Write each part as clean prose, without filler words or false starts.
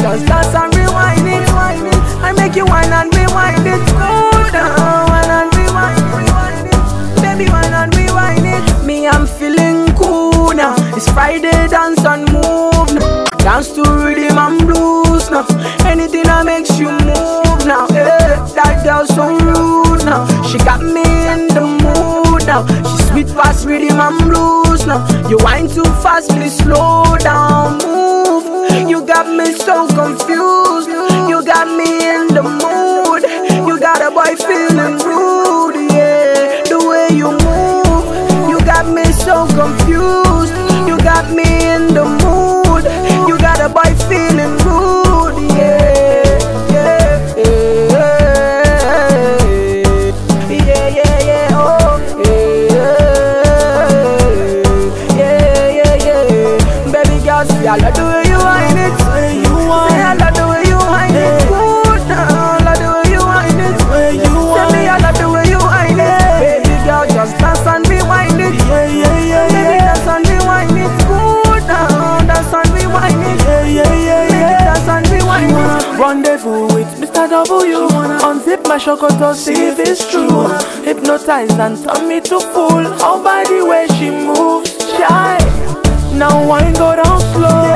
just dance and rewind it. I make you wine and rewind it. Go down, wine and rewind it. Baby, wine and rewind it. Me, I'm feeling cool now. It's Friday, dance and move now. Dance to rhythm and blues now. Anything that makes you move now. That girl so rude now. She got me in the mood now. She sweet past rhythm and blues now. You whine too fast, please slow down, move. You got me so confused. You got me in the mood. You got a boy feeling rude, yeah. The way you move, you got me so confused. You got me in the mood. You got a boy feeling rude, yeah. I love the way you whine it. Say I love the way you whine it. Good now, I love the way you whine it. Tell me I love the way you whine it. Baby girl, just dance and rewind it. Baby, dance and rewind it. Good now, dance and rewind it. Baby, dance and rewind it. Rendezvous with Mr. W. Unzip my chocolate, see if it's true. Hypnotize and turn me to fool. How by the way she moves, shy. Now wine go down slow,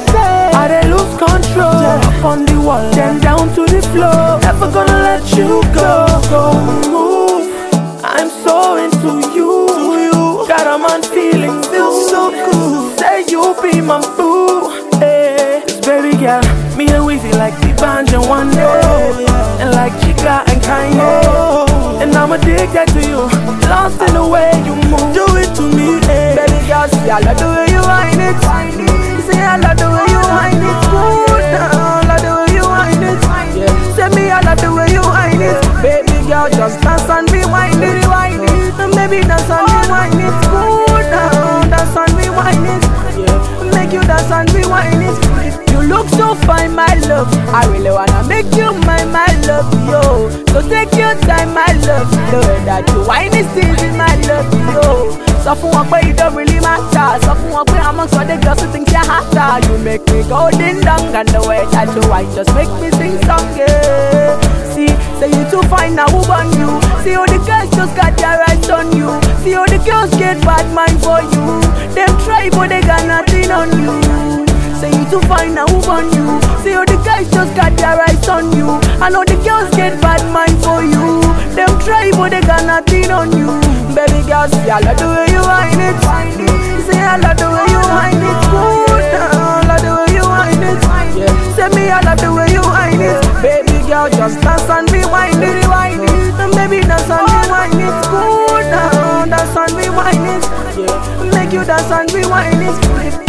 I dey lose control. Up on the wall, then down to the floor. Never gonna let you go. Go move, I'm so into you. Got a man feeling so cool. Say you be my boo, hey. This baby girl, me and Weezy like the banjo one day, and like Chica and Kanye. And I'm addicted to you, lost in the way you move. Do it to me, hey. Baby girl, see I love the way you whine it. Say I love the way you whine it. Good now, love the way you whine it. Say me I love the way you whine it. Baby girl, just dance and rewind it. And baby dance and rewind it. Good now, dance and rewind it. Make you dance and rewind it. You look so fine, my love. I really wanna make you mine, my love, yo. So take your time, my love. The way that you whine is easy, my love, yo. So for one way, it don't really matter. So for one way, amongst all the girls who think you're hotter. You make me go ding dong, and the way that you whine just make me sing song, yeah. See, say you too fine, now who on you? See how the girls just got their eyes on you. See how the girls get bad mind for you. Them try, but they got nothing on you. Say you too fine, now who on you? See how the guys just got their eyes on you. I know the girls get bad mind for you. Them try, but they got nothing on you. Baby girl, see I love the way you whine it. Say I love the way you whine it. Good now, love the way you whine it. Say me I love the way you whine it. Baby girl, just dance and rewind it. And baby dance and rewind it. Good now, dance and rewind it. Make you dance and rewind it.